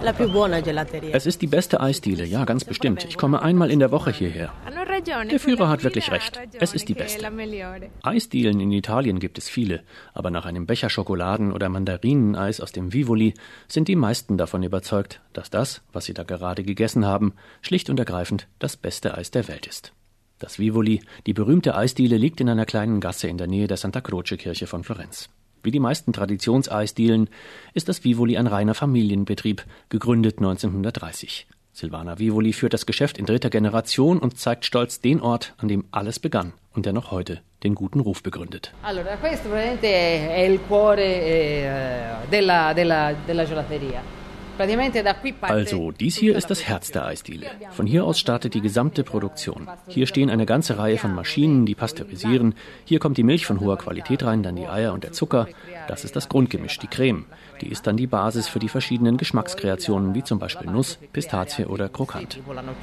Es ist die beste Eisdiele, ja, ganz bestimmt. Ich komme einmal in der Woche hierher. Der Führer hat wirklich recht. Es ist die beste. Eisdielen in Italien gibt es viele, aber nach einem Becher Schokoladen- oder Mandarineneis aus dem Vivoli sind die meisten davon überzeugt, dass das, was sie da gerade gegessen haben, schlicht und ergreifend das beste Eis der Welt ist. Das Vivoli, die berühmte Eisdiele, liegt in einer kleinen Gasse in der Nähe der Santa Croce-Kirche von Florenz. Wie die meisten Traditionseisdielen ist das Vivoli ein reiner Familienbetrieb, gegründet 1930. Silvana Vivoli führt das Geschäft in 3. Generation und zeigt stolz den Ort, an dem alles begann und der noch heute den guten Ruf begründet. Allora, questo praticamente è il cuore della gelateria. Also, dies hier ist das Herz der Eisdiele. Von hier aus startet die gesamte Produktion. Hier stehen eine ganze Reihe von Maschinen, die pasteurisieren. Hier kommt die Milch von hoher Qualität rein, dann die Eier und der Zucker. Das ist das Grundgemisch, die Creme. Die ist dann die Basis für die verschiedenen Geschmackskreationen, wie zum Beispiel Nuss, Pistazie oder Krokant.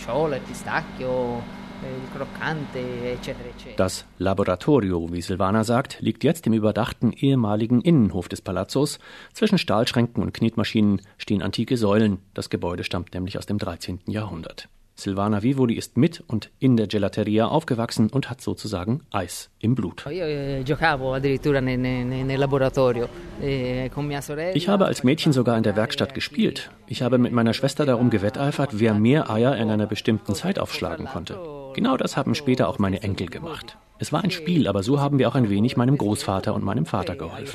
Das Laboratorio, wie Silvana sagt, liegt jetzt im überdachten ehemaligen Innenhof des Palazzos. Zwischen Stahlschränken und Knetmaschinen stehen antike Säulen. Das Gebäude stammt nämlich aus dem 13. Jahrhundert. Silvana Vivoli ist mit und in der Gelateria aufgewachsen und hat sozusagen Eis im Blut. Ich habe als Mädchen sogar in der Werkstatt gespielt. Ich habe mit meiner Schwester darum gewetteifert, wer mehr Eier in einer bestimmten Zeit aufschlagen konnte. Genau das haben später auch meine Enkel gemacht. Es war ein Spiel, aber so haben wir auch ein wenig meinem Großvater und meinem Vater geholfen.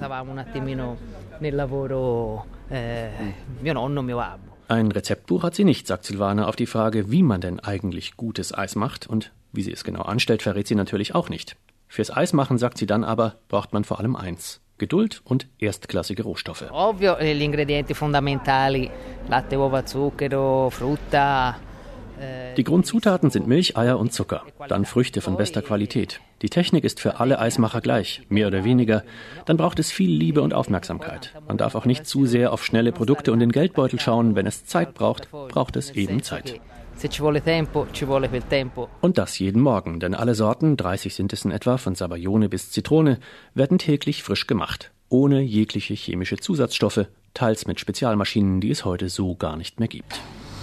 Ein Rezeptbuch hat sie nicht, sagt Silvana auf die Frage, wie man denn eigentlich gutes Eis macht. Und wie sie es genau anstellt, verrät sie natürlich auch nicht. Fürs Eismachen, sagt sie dann aber, braucht man vor allem eins: Geduld und erstklassige Rohstoffe. Ovvio, gli ingredienti fondamentali, latte, uova, zucchero, frutta. Die Grundzutaten sind Milch, Eier und Zucker, dann Früchte von bester Qualität. Die Technik ist für alle Eismacher gleich, mehr oder weniger. Dann braucht es viel Liebe und Aufmerksamkeit. Man darf auch nicht zu sehr auf schnelle Produkte und den Geldbeutel schauen. Wenn es Zeit braucht, braucht es eben Zeit. Und das jeden Morgen, denn alle Sorten, 30 sind es in etwa, von Sabaglione bis Zitrone, werden täglich frisch gemacht, ohne jegliche chemische Zusatzstoffe, teils mit Spezialmaschinen, die es heute so gar nicht mehr gibt.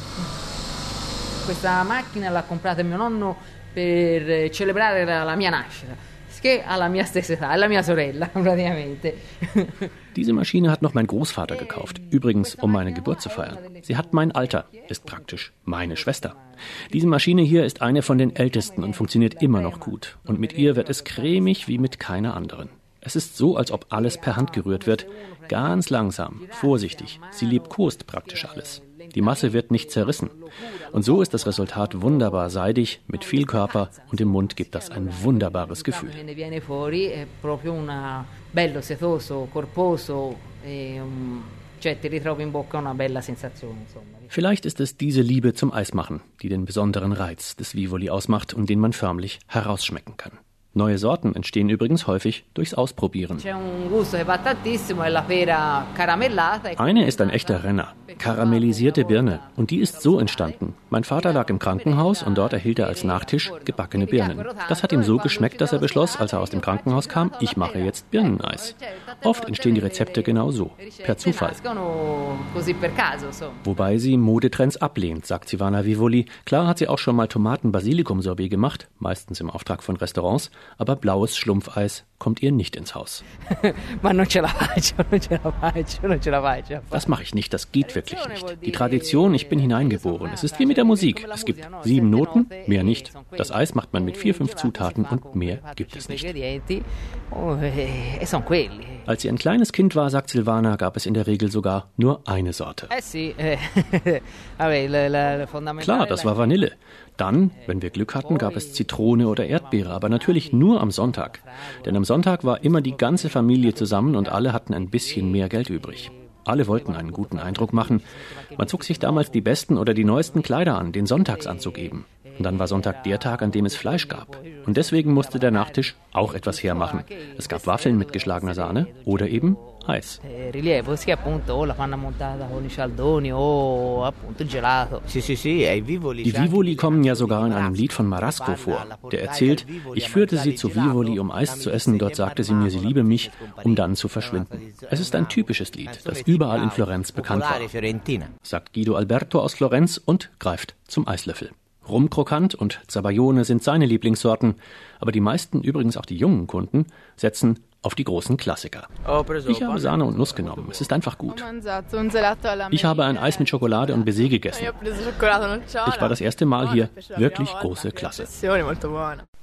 Questa macchina l'ha comprata mio nonno per celebrare la mia nascita, che ha la mia stessa età, è la mia sorella praticamente. Diese Maschine hat noch mein Großvater gekauft, übrigens um meine Geburt zu feiern. Sie hat mein Alter, ist praktisch meine Schwester. Diese Maschine hier ist eine von den ältesten und funktioniert immer noch gut. Und mit ihr wird es cremig wie mit keiner anderen. Es ist so, als ob alles per Hand gerührt wird. Ganz langsam, vorsichtig. Sie liebkost praktisch alles. Die Masse wird nicht zerrissen. Und so ist das Resultat wunderbar seidig, mit viel Körper, und im Mund gibt das ein wunderbares Gefühl. Vielleicht ist es diese Liebe zum Eismachen, die den besonderen Reiz des Vivoli ausmacht und den man förmlich herausschmecken kann. Neue Sorten entstehen übrigens häufig durchs Ausprobieren. Eine ist ein echter Renner, karamellisierte Birne. Und die ist so entstanden. Mein Vater lag im Krankenhaus und dort erhielt er als Nachtisch gebackene Birnen. Das hat ihm so geschmeckt, dass er beschloss, als er aus dem Krankenhaus kam, ich mache jetzt Birneneis. Oft entstehen die Rezepte genau so, per Zufall. Wobei sie Modetrends ablehnt, sagt Silvana Vivoli. Klar hat sie auch schon mal Tomaten-Basilikum-Sorbet gemacht, meistens im Auftrag von Restaurants. Aber blaues Schlumpfeis kommt ihr nicht ins Haus. Das mache ich nicht, das geht wirklich nicht. Die Tradition, ich bin hineingeboren. Es ist wie mit der Musik. Es gibt 7 Noten, mehr nicht. Das Eis macht man mit 4, 5 Zutaten und mehr gibt es nicht. Als sie ein kleines Kind war, sagt Silvana, gab es in der Regel sogar nur eine Sorte. Klar, das war Vanille. Dann, wenn wir Glück hatten, gab es Zitrone oder Erdbeere, aber natürlich nur am Sonntag. Denn am Sonntag war immer die ganze Familie zusammen und alle hatten ein bisschen mehr Geld übrig. Alle wollten einen guten Eindruck machen. Man zog sich damals die besten oder die neuesten Kleider an, den Sonntagsanzug eben. Und dann war Sonntag der Tag, an dem es Fleisch gab. Und deswegen musste der Nachtisch auch etwas hermachen. Es gab Waffeln mit geschlagener Sahne oder eben Eis. Die Vivoli kommen ja sogar in einem Lied von Marasco vor. Der erzählt, ich führte sie zu Vivoli, um Eis zu essen. Dort sagte sie mir, sie liebe mich, um dann zu verschwinden. Es ist ein typisches Lied, das überall in Florenz bekannt war, sagt Guido Alberto aus Florenz und greift zum Eislöffel. Rumkrokant und Zabaione sind seine Lieblingssorten, aber die meisten, übrigens auch die jungen Kunden, setzen auf die großen Klassiker. Ich habe Sahne und Nuss genommen. Es ist einfach gut. Ich habe ein Eis mit Schokolade und Baiser gegessen. Ich war das erste Mal hier. Wirklich große Klasse.